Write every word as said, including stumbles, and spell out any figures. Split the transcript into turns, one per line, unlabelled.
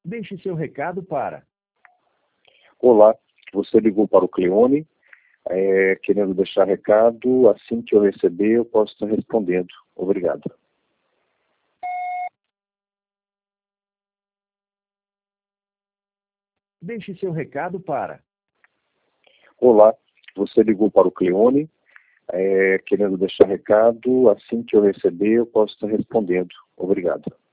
Deixe seu recado para...
Olá, você ligou para o Cleone, é, querendo deixar recado. Assim que eu receber, eu posso estar respondendo. Obrigado.
Deixe seu recado para...
Olá, você ligou para o Cleone, é, querendo deixar recado. Assim que eu receber, eu posso estar respondendo. Obrigado.